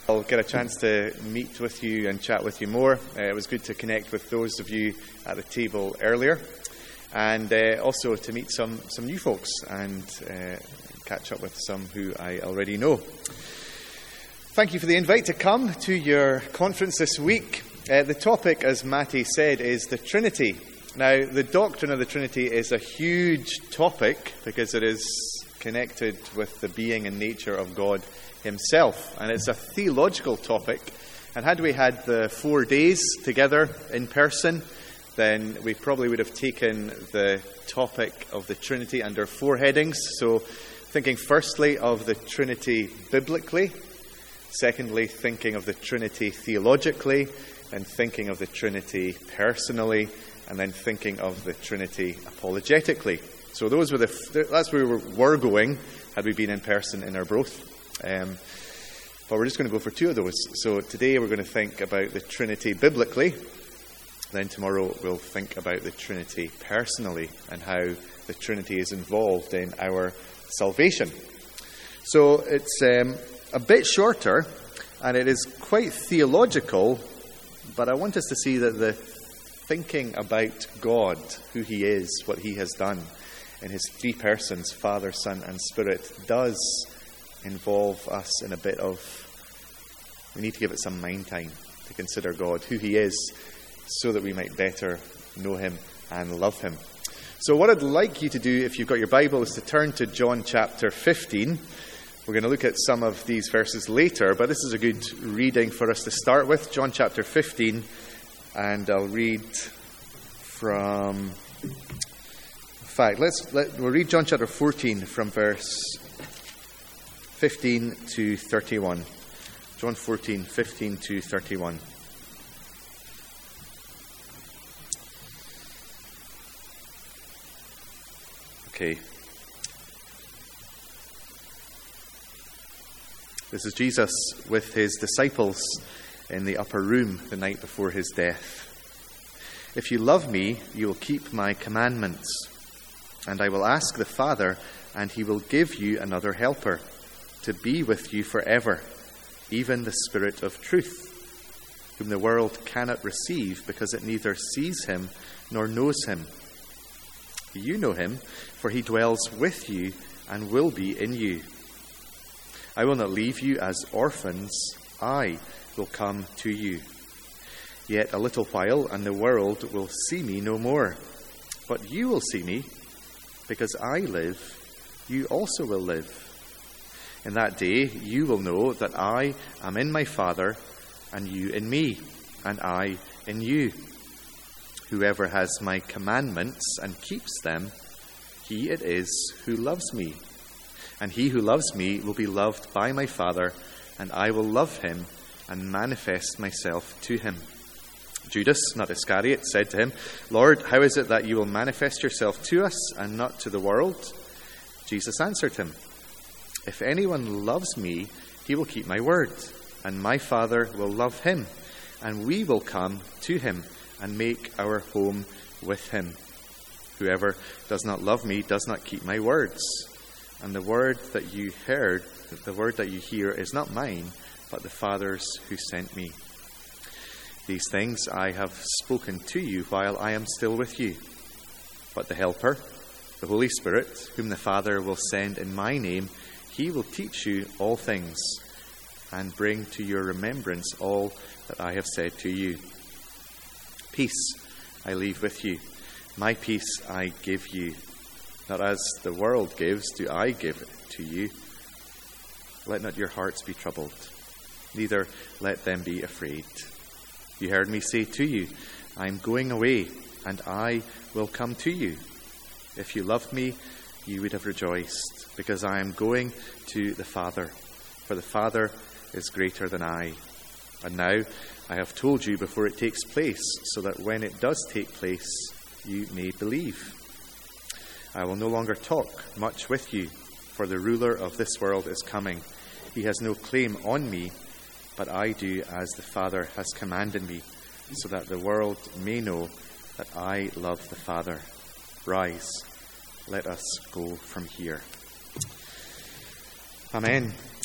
I'll get a chance to meet with you and chat with you more. It was good to connect with those of you at the table earlier, and also to meet some new folks and catch up with some who I already know. Thank you for the invite to come to your conference this week. The topic, as Matty said, is the Trinity. Now, the doctrine of the Trinity is a huge topic because it is connected with the being and nature of God himself, and it's a theological topic. And had we had the 4 days together in person, then we probably would have taken the topic of the Trinity under 4 headings. So thinking firstly of the Trinity biblically, secondly thinking of the Trinity theologically, and thinking of the Trinity personally, and then thinking of the Trinity apologetically. So those were that's where we were going had we been in person in Arbroath. But we're just going to go for 2 of those. So today we're going to think about the Trinity biblically. Then tomorrow we'll think about the Trinity personally and how the Trinity is involved in our salvation. So it's a bit shorter and it is quite theological, but I want us to see that the thinking about God, who he is, what he has done in his 3 persons, Father, Son and Spirit, does involve us in a bit of, we need to give it some mind time to consider God, who he is, so that we might better know him and love him. So what I'd like you to do, if you've got your Bible, is to turn to John chapter 15. We're going to look at some of these verses later, but this is a good reading for us to start with. John chapter 15, and I'll read from, in fact, we'll read John chapter 14 from verse 15 to 31. John 14, 15 to 31. Okay. This is Jesus with his disciples in the upper room the night before his death. If you love me, you will keep my commandments, and I will ask the Father, and he will give you another helper to be with you forever, even the Spirit of truth, whom the world cannot receive because it neither sees him nor knows him. You know him, for he dwells with you and will be in you. I will not leave you as orphans. I will come to you. Yet a little while, and the world will see me no more. But you will see me, because I live, you also will live. In that day you will know that I am in my Father, and you in me, and I in you. Whoever has my commandments and keeps them, he it is who loves me. And he who loves me will be loved by my Father, and I will love him and manifest myself to him. Judas, not Iscariot, said to him, Lord, how is it that you will manifest yourself to us and not to the world? Jesus answered him, If anyone loves me, he will keep my word, and my Father will love him, and we will come to him and make our home with him. Whoever does not love me does not keep my words, and the word that you hear is not mine, but the Father's who sent me. These things I have spoken to you while I am still with you. But the Helper, the Holy Spirit, whom the Father will send in my name, he will teach you all things and bring to your remembrance all that I have said to you. Peace I leave with you. My peace I give you. Not as the world gives, do I give it to you. Let not your hearts be troubled, neither let them be afraid. You heard me say to you, I am going away, and I will come to you. If you loved me, you would have rejoiced, because I am going to the Father, for the Father is greater than I. And now I have told you before it takes place, so that when it does take place, you may believe. I will no longer talk much with you, for the ruler of this world is coming. He has no claim on me, but I do as the Father has commanded me, so that the world may know that I love the Father. Rise, let us go from here. Amen.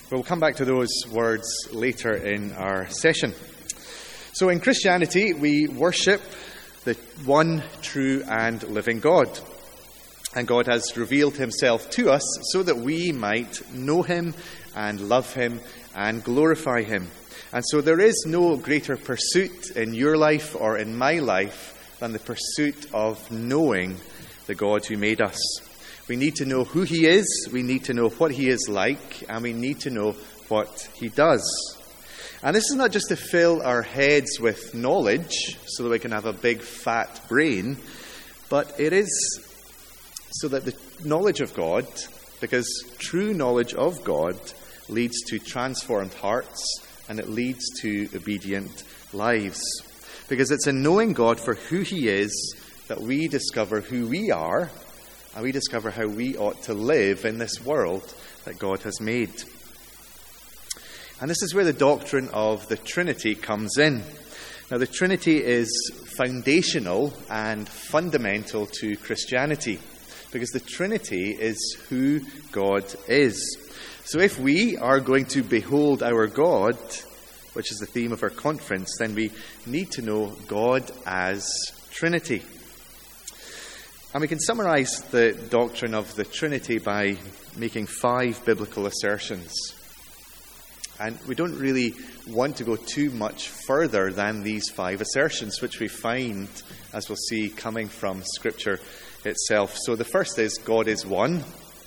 We'll come back to those words later in our session. So in Christianity, we worship the one true and living God. And God has revealed himself to us so that we might know him and love him and glorify him. And so there is no greater pursuit in your life or in my life than the pursuit of knowing the God who made us. We need to know who he is, we need to know what he is like, and we need to know what he does. And this is not just to fill our heads with knowledge so that we can have a big fat brain, but it is so that the knowledge of God, because true knowledge of God leads to transformed hearts and it leads to obedient lives. Because it's in knowing God for who he is that we discover who we are and we discover how we ought to live in this world that God has made. And this is where the doctrine of the Trinity comes in. Now, the Trinity is foundational and fundamental to Christianity, because the Trinity is who God is. So if we are going to behold our God, which is the theme of our conference, then we need to know God as Trinity. And we can summarize the doctrine of the Trinity by making 5 biblical assertions. And we don't really want to go too much further than these 5 assertions, which we find, as we'll see, coming from Scripture itself. So the first is, God is one.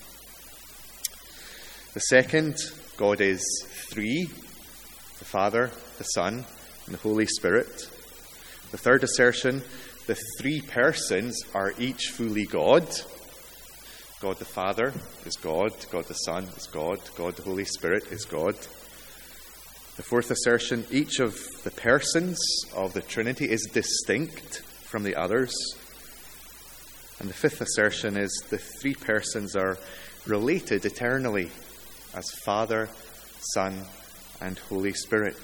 The second, God is 3, the Father, the Son, and the Holy Spirit. The third assertion, the 3 persons are each fully God. God the Father is God, God the Son is God, God the Holy Spirit is God. The fourth assertion, each of the persons of the Trinity is distinct from the others. And the fifth assertion is the 3 persons are related eternally as Father, Son, and Holy Spirit.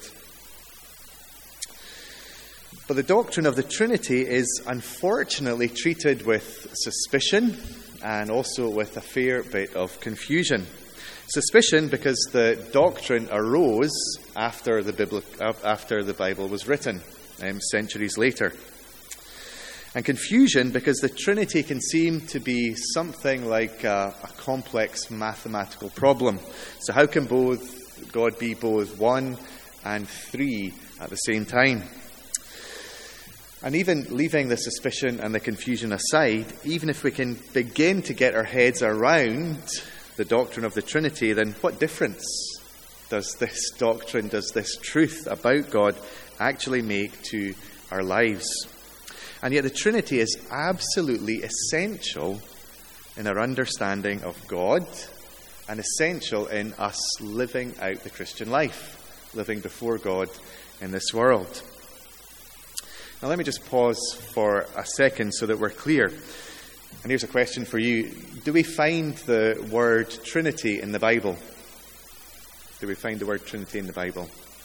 But the doctrine of the Trinity is unfortunately treated with suspicion and also with a fair bit of confusion. Suspicion because the doctrine arose after the Bible was written, centuries later. And confusion because the Trinity can seem to be something like a complex mathematical problem. So how can God be both 1 and 3 at the same time? And even leaving the suspicion and the confusion aside, even if we can begin to get our heads around the doctrine of the Trinity, then what difference does this doctrine, does this truth about God actually make to our lives? And yet the Trinity is absolutely essential in our understanding of God and essential in us living out the Christian life, living before God in this world. Now let me just pause for a second so that we're clear. And here's a question for you. Do we find the word Trinity in the Bible? Do we find the word Trinity in the Bible?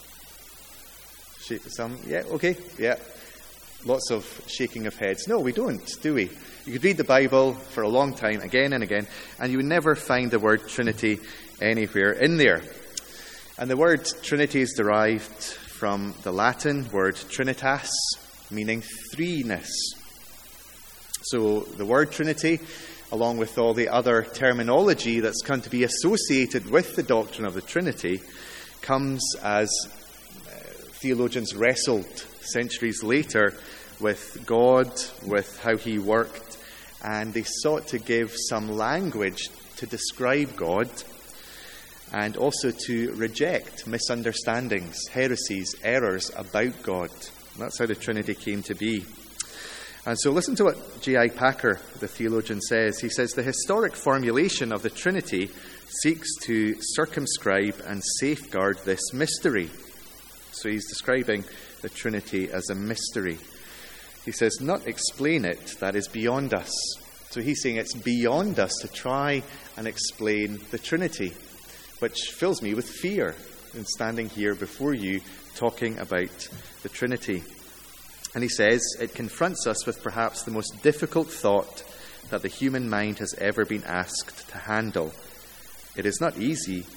Some? Yeah, okay, yeah. Lots of shaking of heads. No, we don't, do we? You could read the Bible for a long time, again and again, and you would never find the word Trinity anywhere in there. And the word Trinity is derived from the Latin word trinitas, meaning threeness. So the word Trinity, along with all the other terminology that's come to be associated with the doctrine of the Trinity, comes as theologians wrestled centuries later with God, with how he worked, and they sought to give some language to describe God and also to reject misunderstandings, heresies, errors about God. And that's how the Trinity came to be. And so listen to what J.I. Packer, the theologian, says. He says, the historic formulation of the Trinity seeks to circumscribe and safeguard this mystery. So he's describing the Trinity as a mystery. He says, not explain it, that is beyond us. So he's saying it's beyond us to try and explain the Trinity, which fills me with fear in standing here before you talking about the Trinity. And he says, it confronts us with perhaps the most difficult thought that the human mind has ever been asked to handle. It is not easy,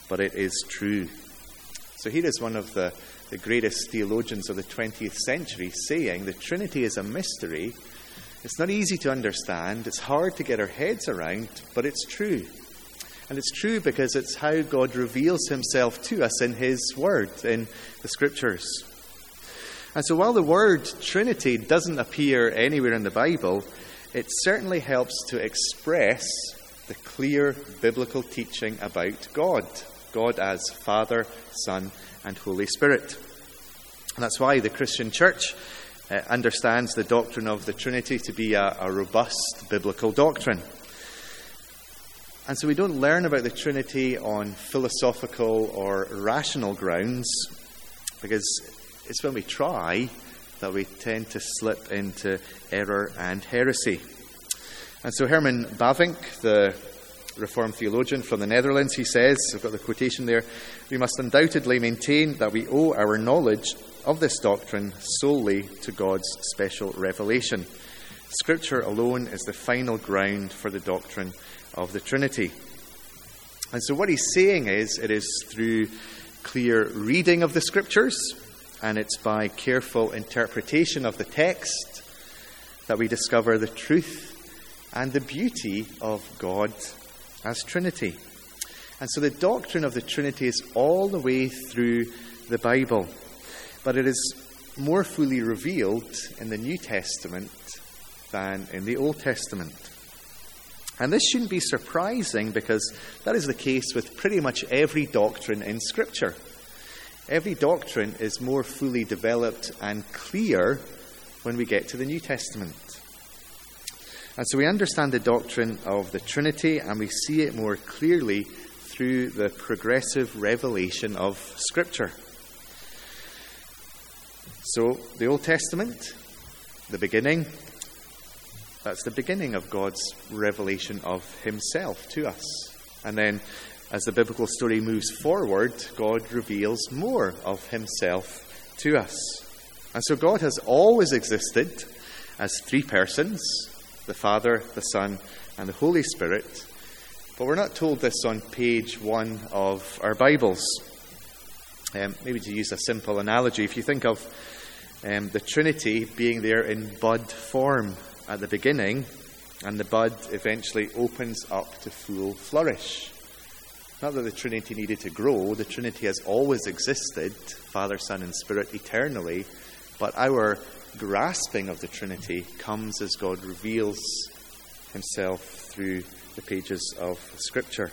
but it is true. So here is one of the greatest theologians of the 20th century saying the Trinity is a mystery. It's not easy to understand. It's hard to get our heads around, but it's true. And it's true because it's how God reveals himself to us in his word, in the scriptures. And so while the word Trinity doesn't appear anywhere in the Bible, it certainly helps to express the clear biblical teaching about God as Father, Son, and Holy Spirit. And that's why the Christian church understands the doctrine of the Trinity to be a robust biblical doctrine. And so we don't learn about the Trinity on philosophical or rational grounds, because it's when we try that we tend to slip into error and heresy. And so Herman Bavinck, the Reformed theologian from the Netherlands, he says, I've got the quotation there, "We must undoubtedly maintain that we owe our knowledge of this doctrine solely to God's special revelation. Scripture alone is the final ground for the doctrine of the Trinity." And so what he's saying is, it is through clear reading of the Scriptures, and it's by careful interpretation of the text that we discover the truth and the beauty of God as Trinity. And so the doctrine of the Trinity is all the way through the Bible, but it is more fully revealed in the New Testament than in the Old Testament. And this shouldn't be surprising, because that is the case with pretty much every doctrine in Scripture. Every doctrine is more fully developed and clear when we get to the New Testament. And so we understand the doctrine of the Trinity, and we see it more clearly through the progressive revelation of Scripture. So the Old Testament, the beginning, that's the beginning of God's revelation of himself to us. And then as the biblical story moves forward, God reveals more of himself to us. And so God has always existed as three persons, the Father, the Son, and the Holy Spirit. But we're not told this on page 1 of our Bibles. Maybe to use a simple analogy, if you think of the Trinity being there in bud form at the beginning, and the bud eventually opens up to full flourish. Not that the Trinity needed to grow. The Trinity has always existed, Father, Son, and Spirit, eternally. But our grasping of the Trinity comes as God reveals himself through the pages of Scripture.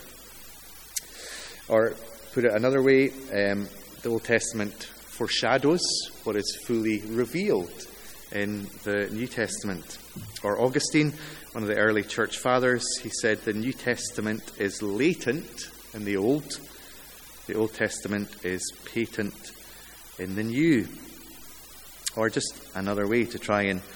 Or, put it another way, the Old Testament foreshadows what is fully revealed in the New Testament. Or Augustine, one of the early church fathers, he said the New Testament is latent in the Old. The Old Testament is patent in the New. Or just another way to try and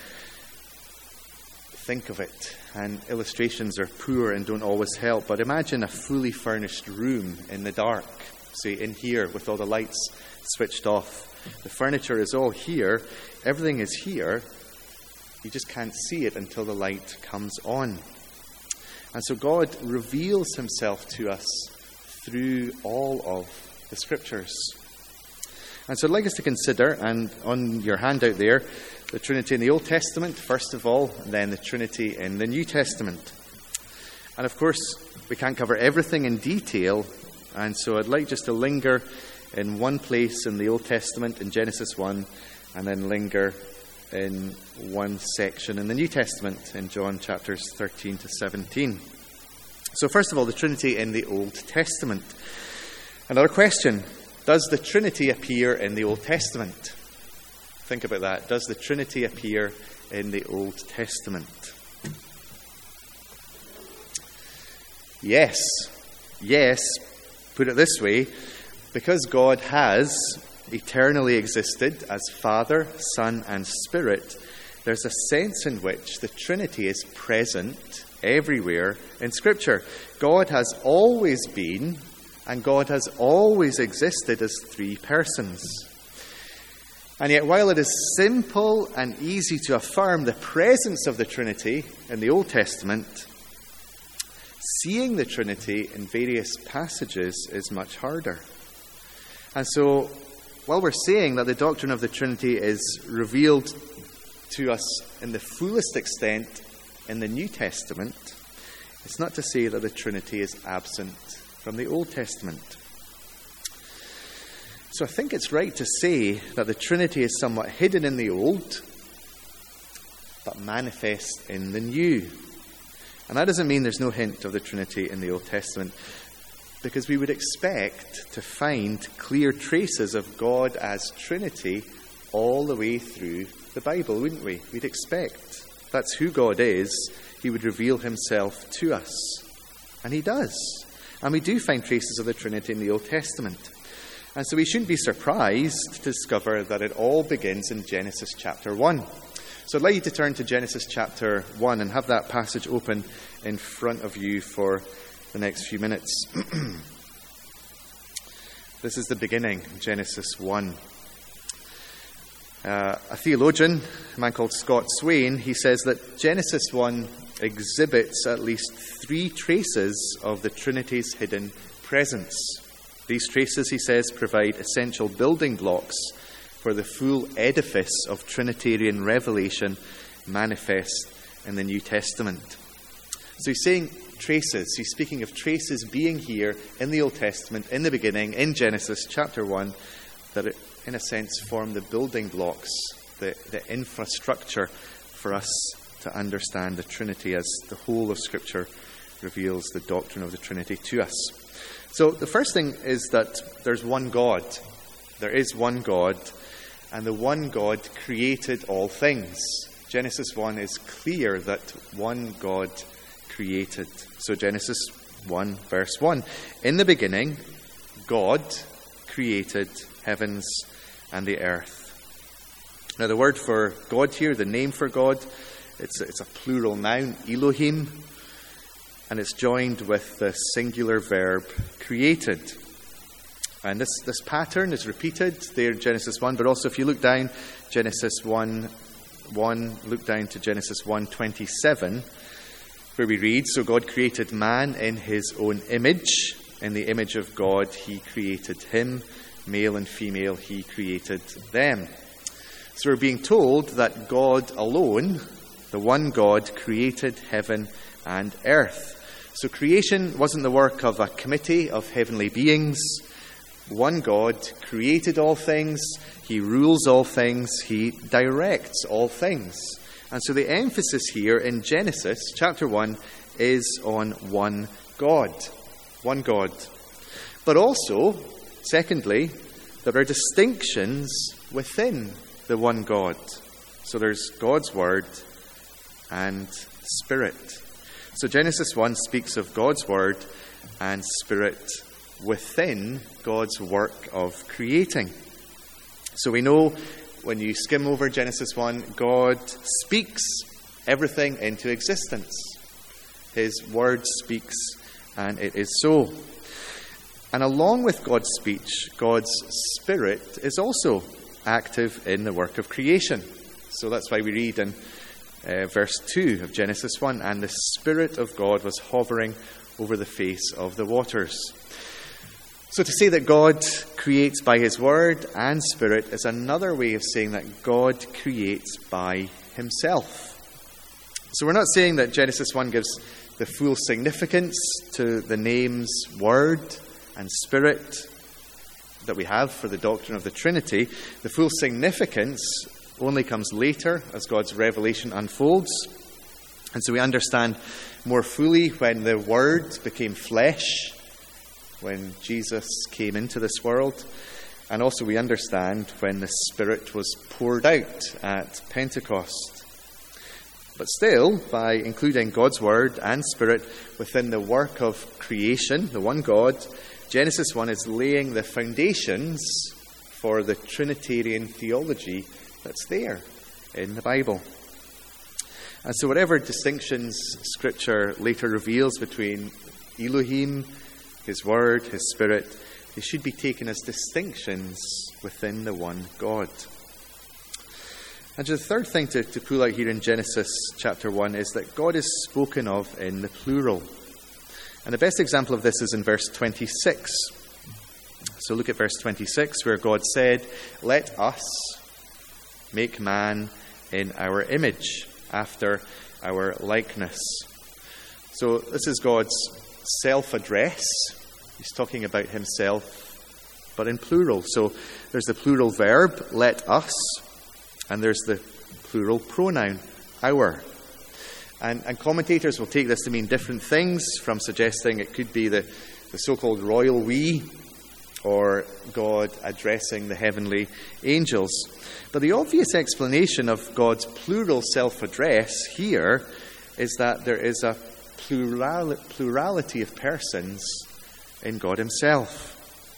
think of it. And illustrations are poor and don't always help. But imagine a fully furnished room in the dark. Say in here with all the lights switched off. The furniture is all here. Everything is here. You just can't see it until the light comes on. And so God reveals himself to us through all of the Scriptures. And so I'd like us to consider, and on your handout there, the Trinity in the Old Testament, first of all, and then the Trinity in the New Testament. And of course, we can't cover everything in detail, and so I'd like just to linger in one place in the Old Testament, in Genesis 1, and then linger in one section in the New Testament, in John chapters 13 to 17. So first of all, the Trinity in the Old Testament. Another question. Does the Trinity appear in the Old Testament? Think about that. Does the Trinity appear in the Old Testament? Yes. Yes, put it this way, because God has eternally existed as Father, Son, and Spirit, there's a sense in which the Trinity is present everywhere in Scripture. God has always been, and God has always existed as three persons. And yet, while it is simple and easy to affirm the presence of the Trinity in the Old Testament, seeing the Trinity in various passages is much harder. And so, while we're saying that the doctrine of the Trinity is revealed to us in the fullest extent in the New Testament, it's not to say that the Trinity is absent from the Old Testament. So I think it's right to say that the Trinity is somewhat hidden in the Old, but manifest in the New. And that doesn't mean there's no hint of the Trinity in the Old Testament, because we would expect to find clear traces of God as Trinity all the way through the Bible, wouldn't we? We'd expect. That's who God is. He would reveal himself to us. And he does. And we do find traces of the Trinity in the Old Testament. And so we shouldn't be surprised to discover that it all begins in Genesis chapter 1. So I'd like you to turn to Genesis chapter 1 and have that passage open in front of you for the next few minutes. This is the beginning, Genesis 1. A theologian, a man called Scott Swain, he says that Genesis 1 exhibits at least 3 traces of the Trinity's hidden presence. These traces, he says, provide essential building blocks for the full edifice of Trinitarian revelation manifest in the New Testament. So he's saying traces. He's speaking of traces being here in the Old Testament, in the beginning, in Genesis chapter 1, that it, in a sense, form the building blocks, the infrastructure for us to understand the Trinity as the whole of Scripture reveals the doctrine of the Trinity to us. So the first thing is that there's one God. There is one God, and the one God created all things. Genesis 1 is clear that one God created. So Genesis 1, verse 1. In the beginning, God created heavens and the earth. Now the word for God here, the name for God, it's a plural noun, Elohim, and it's joined with the singular verb created. And this pattern is repeated there in Genesis 1, but also if you look down Genesis 1:1, look down to Genesis 1:27, where we read, so God created man in his own image. In the image of God he created him. Male and female he created them. So we're being told that God alone, the one God, created heaven and earth. So creation wasn't the work of a committee of heavenly beings. One God created all things. He rules all things. He directs all things. And so the emphasis here in Genesis chapter 1 is on one God. One God. But also, secondly, there are distinctions within the one God. So there's God's Word and Spirit. So Genesis 1 speaks of God's Word and Spirit within God's work of creating. So we know when you skim over Genesis 1, God speaks everything into existence. His Word speaks, and it is so. And along with God's speech, God's Spirit is also active in the work of creation. So that's why we read in verse 2 of Genesis 1, and the Spirit of God was hovering over the face of the waters. So to say that God creates by his Word and Spirit is another way of saying that God creates by himself. So we're not saying that Genesis 1 gives the full significance to the names Word and Spirit that we have for the doctrine of the Trinity. The full significance only comes later as God's revelation unfolds. And so we understand more fully when the Word became flesh, when Jesus came into this world. And also we understand when the Spirit was poured out at Pentecost. But still, by including God's Word and Spirit within the work of creation, the one God, Genesis 1 is laying the foundations for the Trinitarian theology that's there in the Bible. And so whatever distinctions Scripture later reveals between Elohim, his Word, his Spirit, they should be taken as distinctions within the one God. And the third thing to pull out here in Genesis chapter 1 is that God is spoken of in the plural. And the best example of this is in verse 26. So look at verse 26, where God said, "Let us make man in our image, after our likeness." So this is God's self-address. He's talking about himself, but in plural. So there's the plural verb, let us, and there's the plural pronoun, our. And commentators will take this to mean different things, from suggesting it could be the so-called royal we, or God addressing the heavenly angels. But the obvious explanation of God's plural self-address here is that there is a plurality of persons in God himself.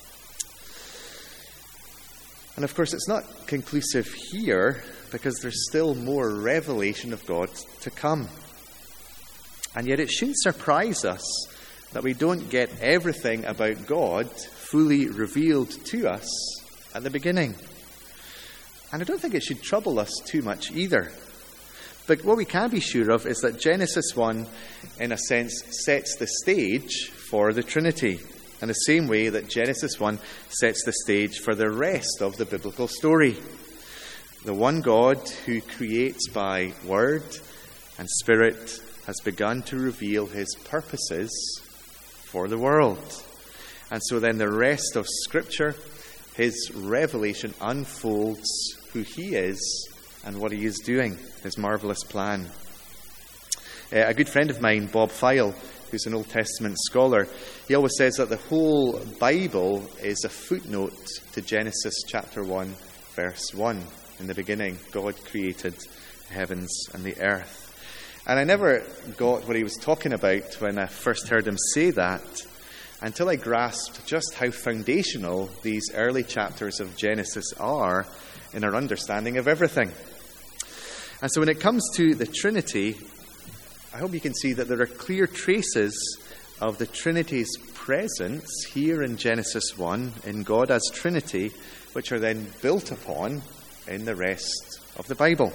And of course, it's not conclusive here, because there's still more revelation of God to come. And yet it shouldn't surprise us that we don't get everything about God fully revealed to us at the beginning. And I don't think it should trouble us too much either. But what we can be sure of is that Genesis 1, in a sense, sets the stage for the Trinity, in the same way that Genesis 1 sets the stage for the rest of the biblical story. The one God who creates by word and spirit has begun to reveal his purposes for the world. And so then the rest of Scripture, his revelation unfolds who he is and what he is doing, his marvelous plan. A good friend of mine, Bob File, who's an Old Testament scholar, he always says that the whole Bible is a footnote to Genesis chapter 1, verse 1. In the beginning, God created the heavens and the earth. And I never got what he was talking about when I first heard him say that, until I grasped just how foundational these early chapters of Genesis are in our understanding of everything. And so when it comes to the Trinity, I hope you can see that there are clear traces of the Trinity's presence here in Genesis 1, in God as Trinity, which are then built upon in the rest of the Bible.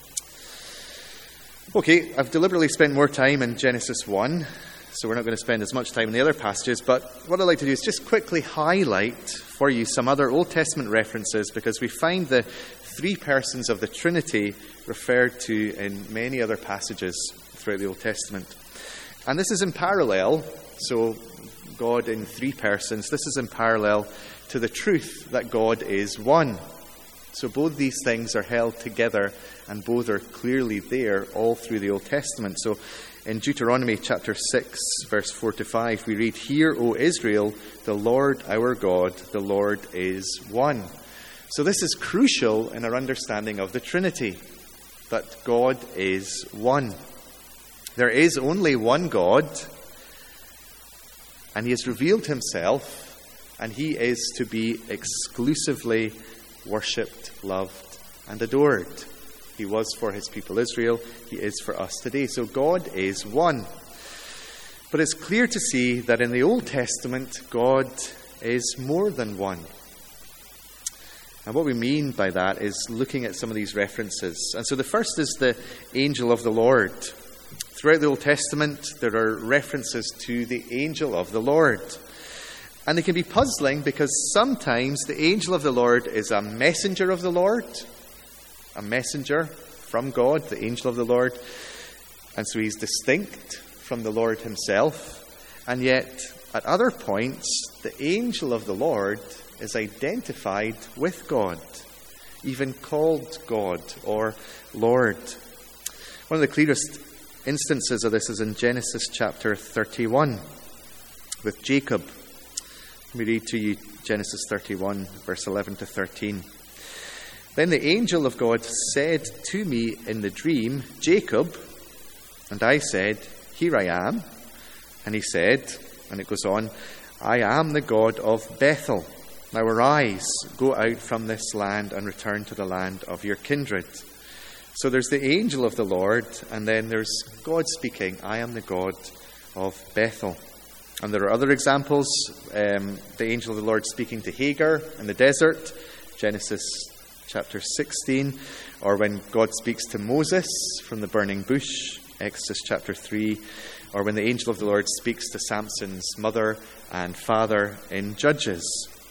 Okay, I've deliberately spent more time in Genesis 1, so we're not going to spend as much time in the other passages, but what I'd like to do is just quickly highlight for you some other Old Testament references, because we find the three persons of the Trinity referred to in many other passages throughout the Old Testament. And this is in parallel, so God in three persons, this is in parallel to the truth that God is one. So both these things are held together, and both are clearly there all through the Old Testament. So in Deuteronomy chapter 6, verse 4 to 5, we read, "Hear, O Israel, the Lord our God, the Lord is one." So this is crucial in our understanding of the Trinity, that God is one. There is only one God, and he has revealed himself, and he is to be exclusively worshipped, loved, and adored. He was for his people Israel. He is for us today. So God is one. But it's clear to see that in the Old Testament, God is more than one. And what we mean by that is looking at some of these references. And so the first is the angel of the Lord. Throughout the Old Testament, there are references to the angel of the Lord. And they can be puzzling, because sometimes the angel of the Lord is a messenger of the Lord, a messenger from God, the angel of the Lord. And so he's distinct from the Lord himself. And yet, at other points, the angel of the Lord is identified with God, even called God or Lord. One of the clearest instances of this is in Genesis chapter 31 with Jacob. Let me read to you Genesis 31, verse 11 to 13. "Then the angel of God said to me in the dream, 'Jacob,' and I said, 'Here I am.' And he said," and it goes on, "'I am the God of Bethel. Now arise, go out from this land and return to the land of your kindred.'" So there's the angel of the Lord, and then there's God speaking, "I am the God of Bethel." And there are other examples, the angel of the Lord speaking to Hagar in the desert, Genesis chapter 16, or when God speaks to Moses from the burning bush, Exodus chapter 3, or when the angel of the Lord speaks to Samson's mother and father in Judges.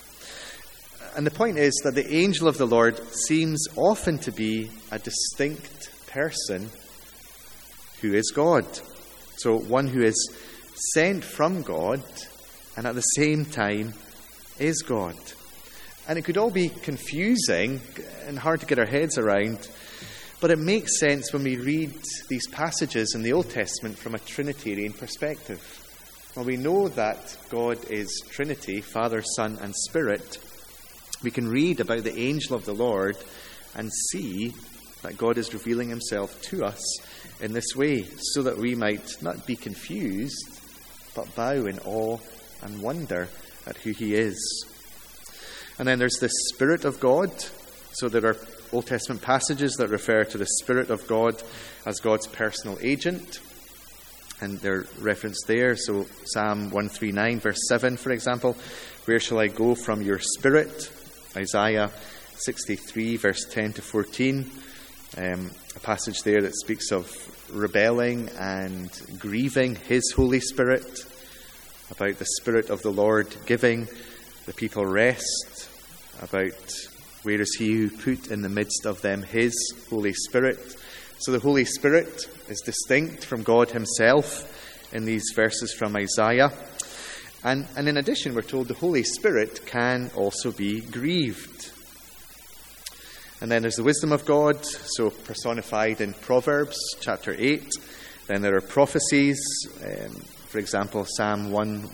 And the point is that the angel of the Lord seems often to be a distinct person who is God. So one who is sent from God and at the same time is God. And it could all be confusing and hard to get our heads around, but it makes sense when we read these passages in the Old Testament from a Trinitarian perspective. When we know that God is Trinity, Father, Son, and Spirit, we can read about the angel of the Lord and see that God is revealing himself to us in this way, so that we might not be confused, but bow in awe and wonder at who he is. And then there's the Spirit of God. So there are Old Testament passages that refer to the Spirit of God as God's personal agent, and they're referenced there. So Psalm 139 verse 7, for example, where shall I go from your Spirit? Isaiah 63 verse 10 to 14, a passage there that speaks of rebelling and grieving his Holy Spirit, about the Spirit of the Lord giving the people rest, about where is he who put in the midst of them his Holy Spirit. So the Holy Spirit is distinct from God himself in these verses from Isaiah. And in addition, we're told the Holy Spirit can also be grieved. And then there's the wisdom of God, so personified in Proverbs chapter 8. Then there are prophecies, for example, Psalm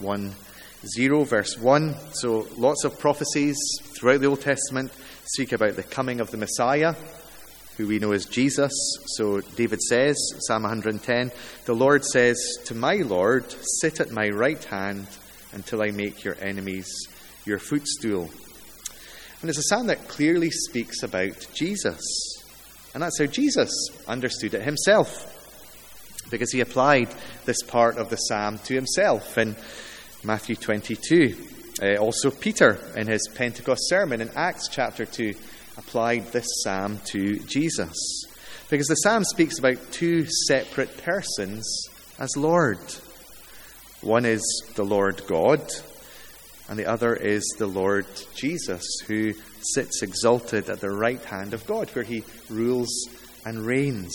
110 verse 1. So lots of prophecies throughout the Old Testament speak about the coming of the Messiah, who we know as Jesus. So David says, Psalm 110, the Lord says to my Lord, sit at my right hand until I make your enemies your footstool. And it's a psalm that clearly speaks about Jesus. And that's how Jesus understood it himself, because he applied this part of the psalm to himself in Matthew 22. Also Peter, in his Pentecost sermon in Acts chapter 2, applied this psalm to Jesus. Because the psalm speaks about two separate persons as Lord. One is the Lord God, and the other is the Lord Jesus, who sits exalted at the right hand of God, where he rules and reigns.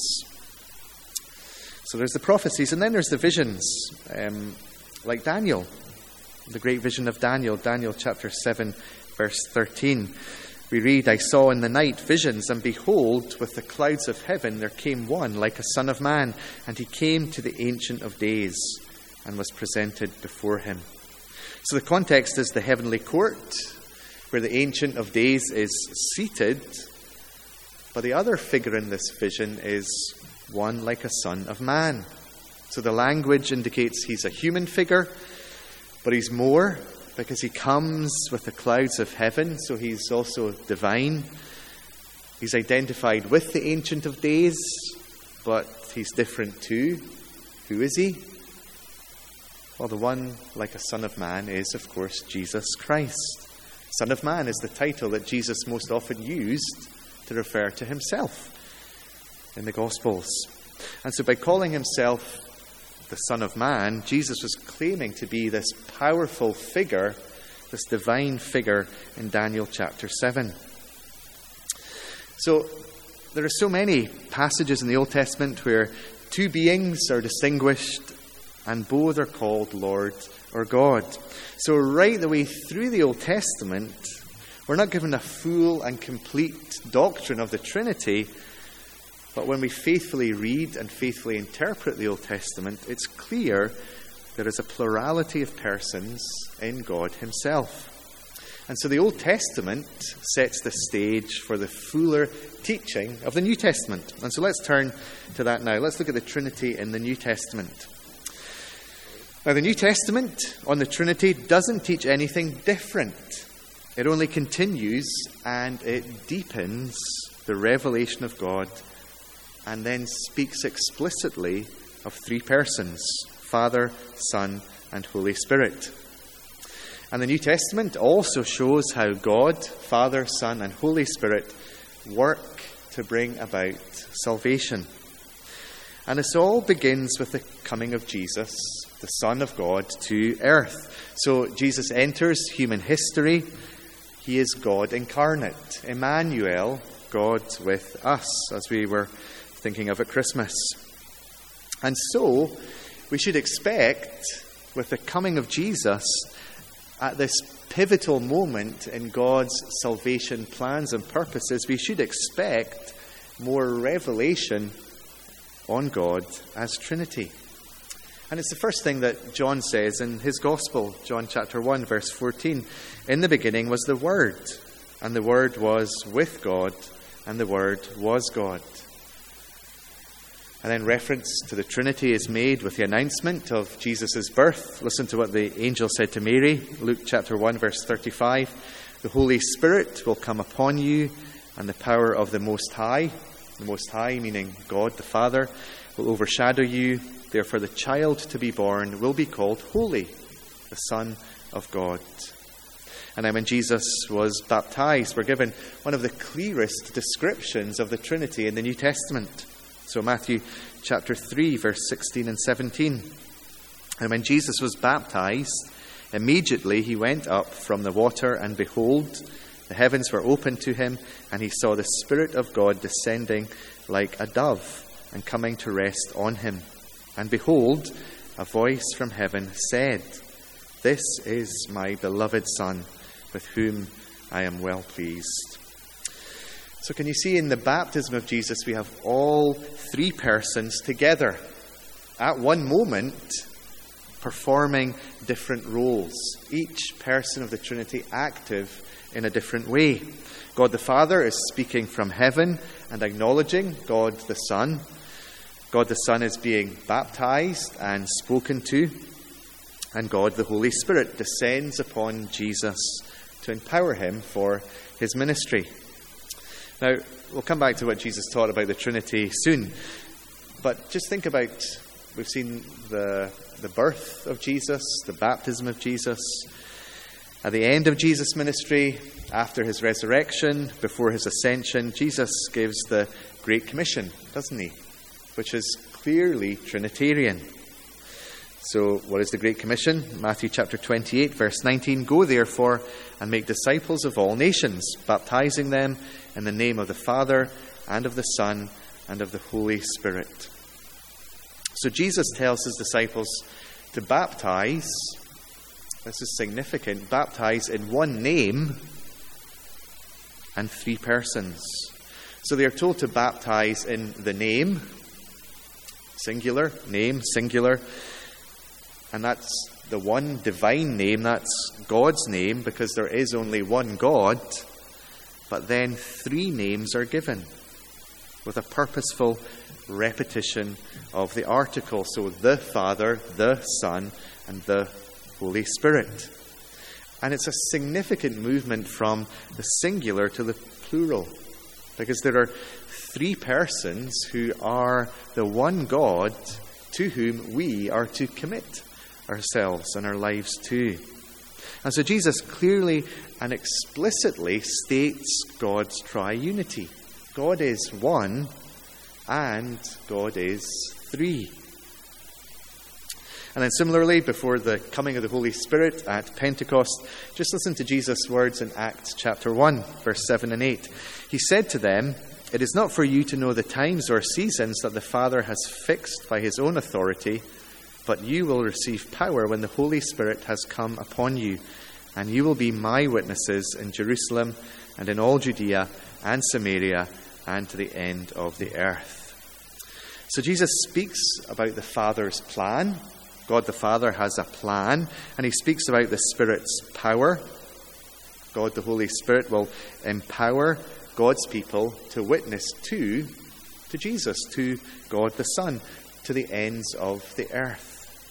So there's the prophecies, and then there's the visions, like Daniel, the great vision of Daniel, Daniel chapter 7, verse 13. We read, I saw in the night visions, and behold, with the clouds of heaven there came one like a son of man, and he came to the Ancient of Days and was presented before him. So the context is the heavenly court, where the Ancient of Days is seated, but the other figure in this vision is one like a son of man. So the language indicates he's a human figure, but he's more, because he comes with the clouds of heaven, so he's also divine. He's identified with the Ancient of Days, but he's different too. Who is he? Well, the one like a son of man is, of course, Jesus Christ. Son of Man is the title that Jesus most often used to refer to himself in the Gospels. And so by calling himself the Son of Man, Jesus was claiming to be this powerful figure, this divine figure in Daniel chapter 7. So there are so many passages in the Old Testament where two beings are distinguished and both are called Lord or God. So right the way through the Old Testament, we're not given a full and complete doctrine of the Trinity, but when we faithfully read and faithfully interpret the Old Testament, it's clear there is a plurality of persons in God himself. And so the Old Testament sets the stage for the fuller teaching of the New Testament. And so let's turn to that now. Let's look at the Trinity in the New Testament. Now, the New Testament on the Trinity doesn't teach anything different. It only continues and it deepens the revelation of God, and then speaks explicitly of three persons, Father, Son, and Holy Spirit. And the New Testament also shows how God, Father, Son, and Holy Spirit work to bring about salvation. And this all begins with the coming of Jesus, the Son of God, to earth. So Jesus enters human history. He is God incarnate, Emmanuel, God with us, as we were thinking of at Christmas. And so we should expect, with the coming of Jesus, at this pivotal moment in God's salvation plans and purposes, we should expect more revelation on God as Trinity. And it's the first thing that John says in his Gospel, John chapter 1, verse 14. In the beginning was the Word, and the Word was with God, and the Word was God. And then reference to the Trinity is made with the announcement of Jesus' birth. Listen to what the angel said to Mary, Luke chapter 1, verse 35. The Holy Spirit will come upon you, and the power of the Most High meaning God the Father, will overshadow you. Therefore the child to be born will be called Holy, the Son of God. And then when Jesus was baptized, we're given one of the clearest descriptions of the Trinity in the New Testament. So Matthew chapter 3, verse 16 and 17. And when Jesus was baptized, immediately he went up from the water, and behold, the heavens were opened to him, and he saw the Spirit of God descending like a dove and coming to rest on him. And behold, a voice from heaven said, "This is my beloved Son, with whom I am well pleased." So can you see in the baptism of Jesus, we have all three persons together at one moment performing different roles. Each person of the Trinity active in a different way. God the Father is speaking from heaven and acknowledging God the Son. God the Son is being baptized and spoken to. And God the Holy Spirit descends upon Jesus to empower him for his ministry. Now, we'll come back to what Jesus taught about the Trinity soon. But just think about, we've seen the birth of Jesus, the baptism of Jesus. At the end of Jesus' ministry, after his resurrection, before his ascension, Jesus gives the Great Commission, doesn't he? Which is clearly Trinitarian. So, what is the Great Commission? Matthew chapter 28, verse 19. Go therefore and make disciples of all nations, baptizing them in the name of the Father and of the Son and of the Holy Spirit. So Jesus tells his disciples to baptize. This is significant. Baptize in one name and three persons. So they are told to baptize in the name, singular, name, singular. And that's the one divine name, that's God's name, because there is only one God. But then three names are given with a purposeful repetition of the article. So the Father, the Son, and the Holy Spirit. And it's a significant movement from the singular to the plural, because there are three persons who are the one God to whom we are to commit ourselves and our lives to. And so Jesus clearly and explicitly states God's triunity. God is one and God is three. And then similarly, before the coming of the Holy Spirit at Pentecost, just listen to Jesus' words in Acts chapter 1, verse 7 and 8. He said to them, "It is not for you to know the times or seasons that the Father has fixed by his own authority, but you will receive power when the Holy Spirit has come upon you, and you will be my witnesses in Jerusalem and in all Judea and Samaria and to the end of the earth." So Jesus speaks about the Father's plan. God the Father has a plan, and he speaks about the Spirit's power. God the Holy Spirit will empower God's people to witness to Jesus, to God the Son, to the ends of the earth.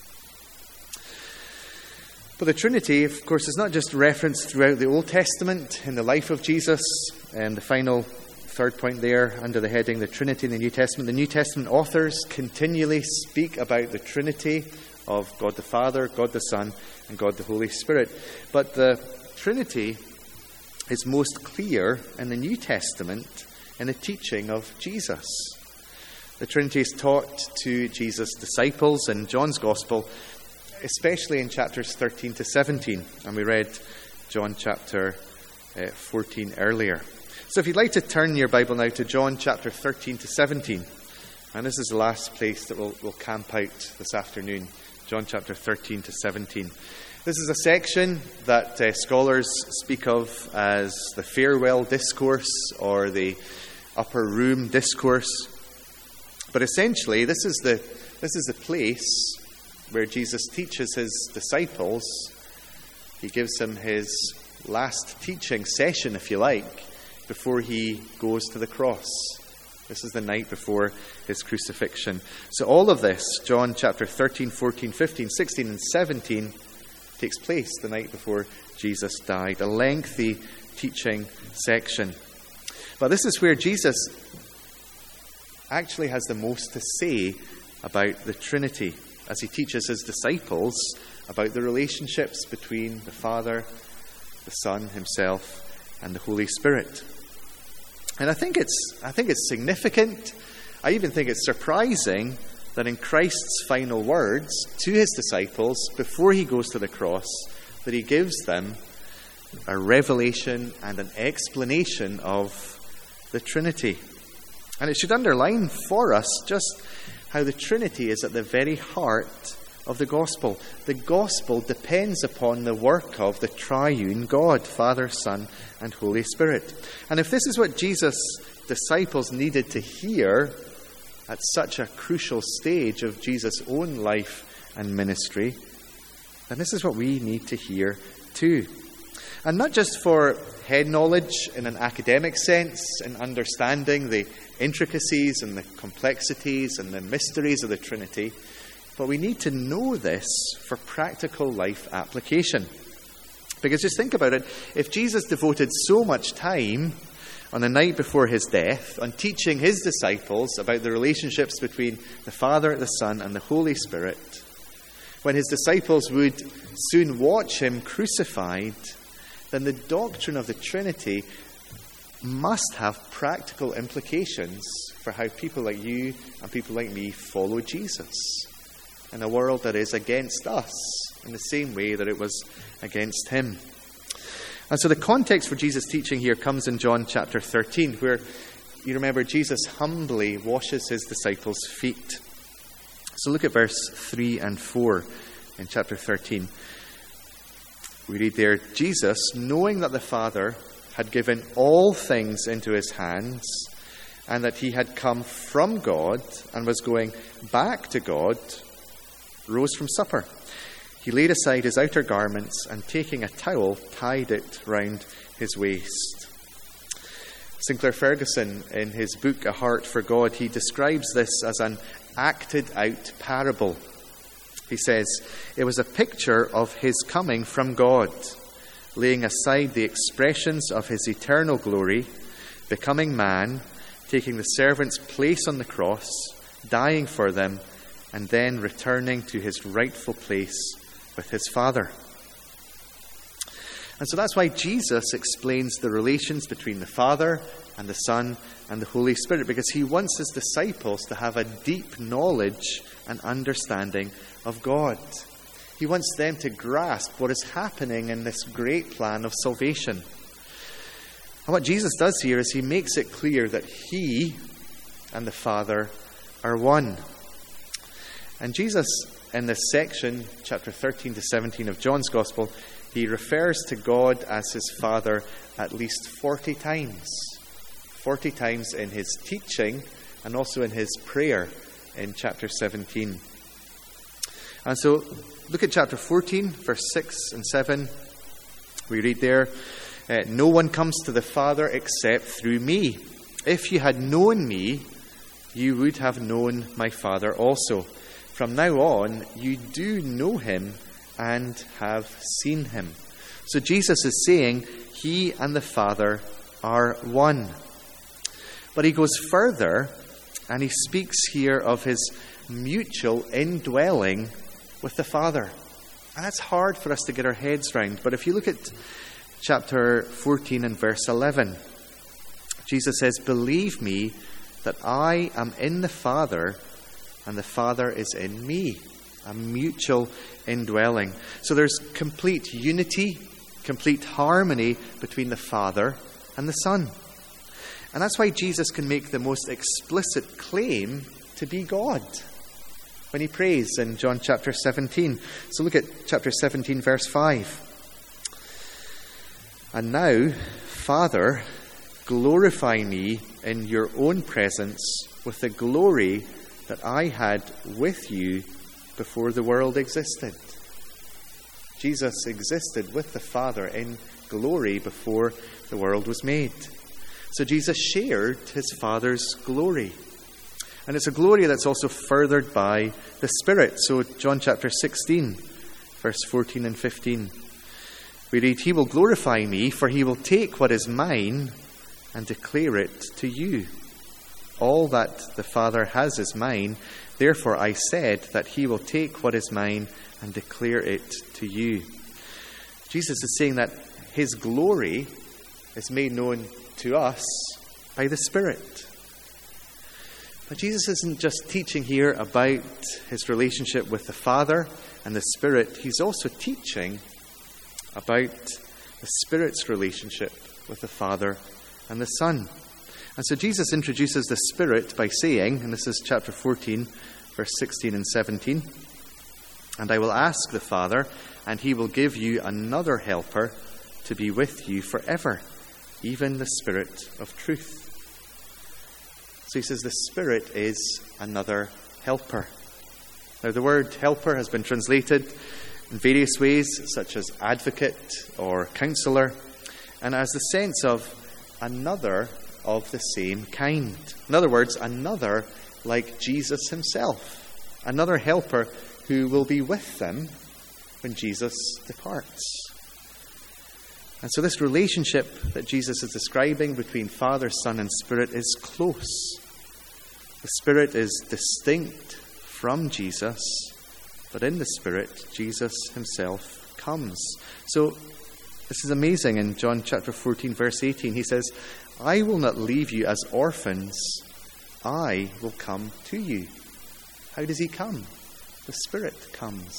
But the Trinity, of course, is not just referenced throughout the Old Testament in the life of Jesus. And the final third point there under the heading, the Trinity in the New Testament. The New Testament authors continually speak about the Trinity of God the Father, God the Son, and God the Holy Spirit. But the Trinity is most clear in the New Testament in the teaching of Jesus. The Trinity is taught to Jesus' disciples in John's Gospel, especially in chapters 13 to 17. And we read John chapter 14 earlier. So if you'd like to turn your Bible now to John chapter 13 to 17. And this is the last place that we'll camp out this afternoon. John chapter 13 to 17. This is a section that scholars speak of as the farewell discourse or the upper room discourse. But essentially, this is the place where Jesus teaches his disciples. He gives them his last teaching session, if you like, before he goes to the cross. This is the night before his crucifixion. So all of this, John chapter 13, 14, 15, 16, and 17, takes place the night before Jesus died. A lengthy teaching section. But this is where Jesus actually has the most to say about the Trinity, as he teaches his disciples about the relationships between the Father, the Son himself, and the Holy Spirit. And I think it's significant. I even think it's surprising that in Christ's final words to his disciples before he goes to the cross, that he gives them a revelation and an explanation of the Trinity. And it should underline for us just how the Trinity is at the very heart of the gospel. The gospel depends upon the work of the triune God, Father, Son, and Holy Spirit. And if this is what Jesus' disciples needed to hear at such a crucial stage of Jesus' own life and ministry, then this is what we need to hear too. And not just for head knowledge in an academic sense, in understanding the intricacies and the complexities and the mysteries of the Trinity, but we need to know this for practical life application. Because just think about it, if Jesus devoted so much time on the night before his death on teaching his disciples about the relationships between the Father, the Son, and the Holy Spirit, when his disciples would soon watch him crucified, then the doctrine of the Trinity must have practical implications for how people like you and people like me follow Jesus in a world that is against us in the same way that it was against him. And so the context for Jesus' teaching here comes in John chapter 13, where you remember Jesus humbly washes his disciples' feet. So look at verse 3 and 4 in chapter 13. We read there, Jesus, knowing that the Father had given all things into his hands, and that he had come from God and was going back to God, rose from supper. He laid aside his outer garments and, taking a towel, tied it round his waist. Sinclair Ferguson, in his book A Heart for God, he describes this as an acted-out parable. He says, it was a picture of his coming from God, laying aside the expressions of his eternal glory, becoming man, taking the servant's place on the cross, dying for them, and then returning to his rightful place with his Father. And so that's why Jesus explains the relations between the Father and the Son and the Holy Spirit, because he wants his disciples to have a deep knowledge and understanding of God. He wants them to grasp what is happening in this great plan of salvation. And what Jesus does here is he makes it clear that he and the Father are one. And Jesus, in this section, chapter 13 to 17 of John's Gospel, he refers to God as his Father at least 40 times. 40 times in his teaching and also in his prayer in chapter 17. And so, look at chapter 14, verse 6 and 7. We read there, no one comes to the Father except through me. If you had known me, you would have known my Father also. From now on, you do know him and have seen him. So Jesus is saying he and the Father are one. But he goes further and he speaks here of his mutual indwelling with the Father. And that's hard for us to get our heads round. But if you look at chapter 14 and verse 11, Jesus says, believe me that I am in the Father and the Father is in me. A mutual indwelling. So there's complete unity, complete harmony between the Father and the Son. And that's why Jesus can make the most explicit claim to be God when he prays in John chapter 17. So look at chapter 17, verse 5. And now, Father, glorify me in your own presence with the glory that I had with you before the world existed. Jesus existed with the Father in glory before the world was made. So Jesus shared his Father's glory. And it's a glory that's also furthered by the Spirit. So John chapter 16, verse 14 and 15. We read, he will glorify me, for he will take what is mine and declare it to you. All that the Father has is mine. Therefore I said that he will take what is mine and declare it to you. Jesus is saying that his glory is made known to us by the Spirit. But Jesus isn't just teaching here about his relationship with the Father and the Spirit. He's also teaching about the Spirit's relationship with the Father and the Son. And so Jesus introduces the Spirit by saying, and this is chapter 14, verse 16 and 17, and I will ask the Father, and he will give you another helper to be with you forever, even the Spirit of truth. So he says the Spirit is another helper. Now the word helper has been translated in various ways, such as advocate or counselor, and has the sense of another of the same kind. In other words, another like Jesus himself. Another helper who will be with them when Jesus departs. And so this relationship that Jesus is describing between Father, Son, and Spirit is close. The Spirit is distinct from Jesus, but in the Spirit, Jesus himself comes. So this is amazing. In John chapter 14, verse 18, he says, I will not leave you as orphans. I will come to you. How does he come? The Spirit comes.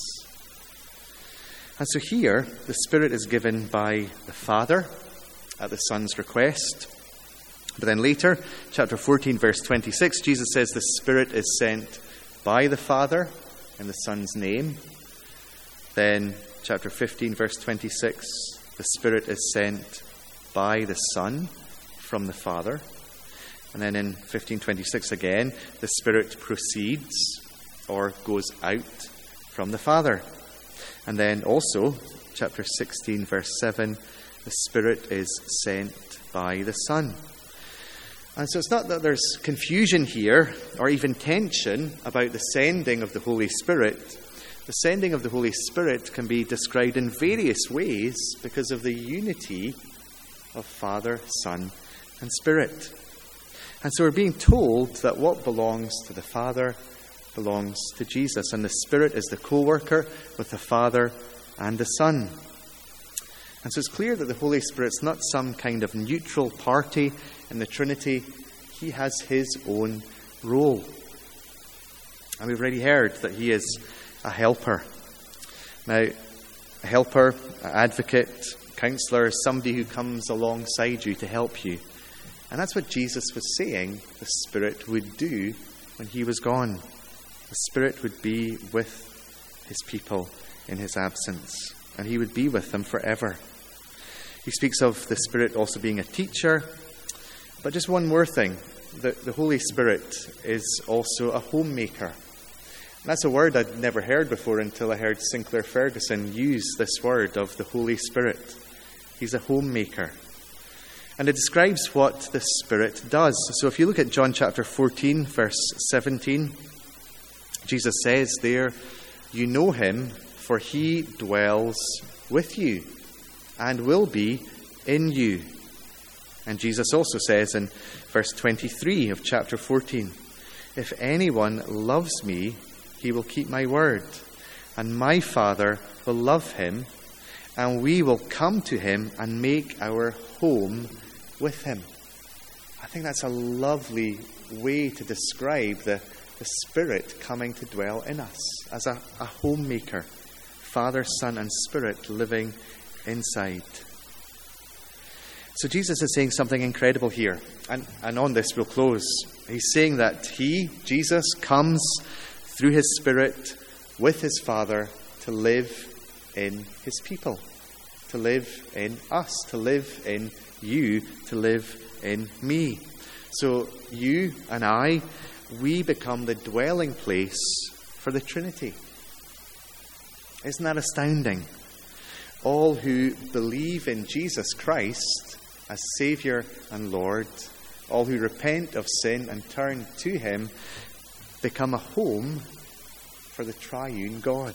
And so here, the Spirit is given by the Father at the Son's request. But then later, chapter 14, verse 26, Jesus says the Spirit is sent by the Father in the Son's name. Then, chapter 15, verse 26, the Spirit is sent by the Son from the Father. And then in 15:26 again, the Spirit proceeds or goes out from the Father. And then also, chapter 16, verse 7, the Spirit is sent by the Son. And so it's not that there's confusion here or even tension about the sending of the Holy Spirit. The sending of the Holy Spirit can be described in various ways because of the unity of Father, Son, and Spirit. And so we're being told that what belongs to the Father belongs to Jesus, and the Spirit is the co-worker with the Father and the Son. And so it's clear that the Holy Spirit's not some kind of neutral party in the Trinity. He has his own role. And we've already heard that he is a helper. Now, a helper, an advocate, counselor is somebody who comes alongside you to help you. And that's what Jesus was saying the Spirit would do when he was gone. The Spirit would be with his people in his absence, and he would be with them forever. He speaks of the Spirit also being a teacher. But just one more thing. The Holy Spirit is also a homemaker. And that's a word I'd never heard before until I heard Sinclair Ferguson use this word of the Holy Spirit. He's a homemaker. And it describes what the Spirit does. So if you look at John chapter 14, verse 17, Jesus says there, you know him, for he dwells with you and will be in you. And Jesus also says in verse 23 of chapter 14, if anyone loves me, he will keep my word, and my Father will love him, and we will come to him and make our home with him. I think that's a lovely way to describe the Spirit coming to dwell in us as a homemaker. Father, Son, and Spirit living inside. So Jesus is saying something incredible here. And on this we'll close. He's saying that he, Jesus, comes through his Spirit with his Father to live in his people, to live in us, to live in you, to live in me. So you and I, we become the dwelling place for the Trinity. Isn't that astounding? All who believe in Jesus Christ as Saviour and Lord, all who repent of sin and turn to him, become a home for the triune God.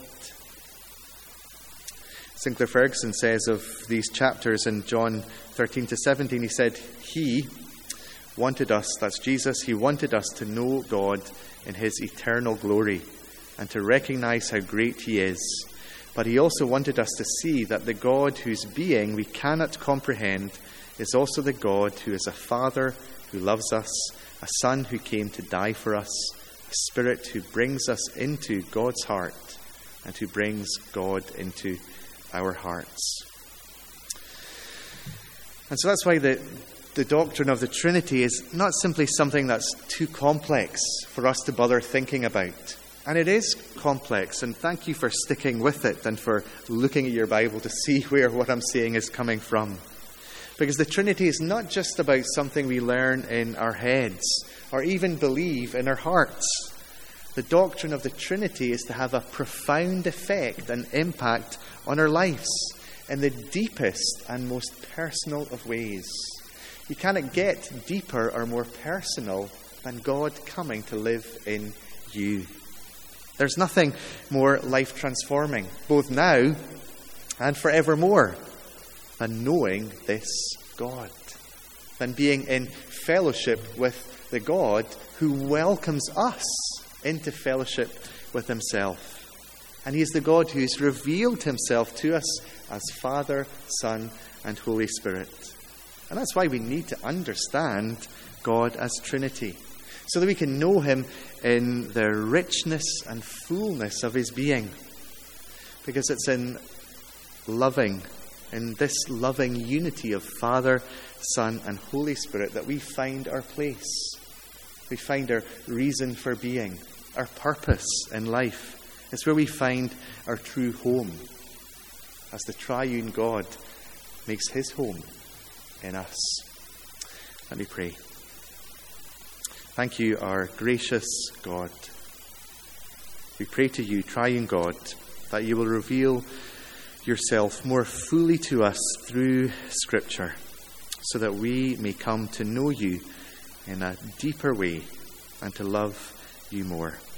Sinclair Ferguson says of these chapters in John 13 to 17, he said, he wanted us, that's Jesus, he wanted us to know God in his eternal glory and to recognize how great he is. But he also wanted us to see that the God whose being we cannot comprehend is also the God who is a Father who loves us, a Son who came to die for us, a Spirit who brings us into God's heart and who brings God into our hearts. And so that's why the doctrine of the Trinity is not simply something that's too complex for us to bother thinking about. And it is complex, and thank you for sticking with it and for looking at your Bible to see where what I'm saying is coming from. Because the Trinity is not just about something we learn in our heads or even believe in our hearts. The doctrine of the Trinity is to have a profound effect and impact on our lives in the deepest and most personal of ways. You cannot get deeper or more personal than God coming to live in you. There's nothing more life-transforming, both now and forevermore, than knowing this God, than being in fellowship with the God who welcomes us into fellowship with himself. And he is the God who has revealed himself to us as Father, Son, and Holy Spirit. And that's why we need to understand God as Trinity, so that we can know him in the richness and fullness of his being. Because it's in this loving unity of Father, Son, and Holy Spirit that we find our place. We find our reason for being, our purpose in life. It's where we find our true home, as the triune God makes his home in us. Let me pray. Thank you, our gracious God. We pray to you, triune God, that you will reveal yourself more fully to us through Scripture, so that we may come to know you in a deeper way and to love you more.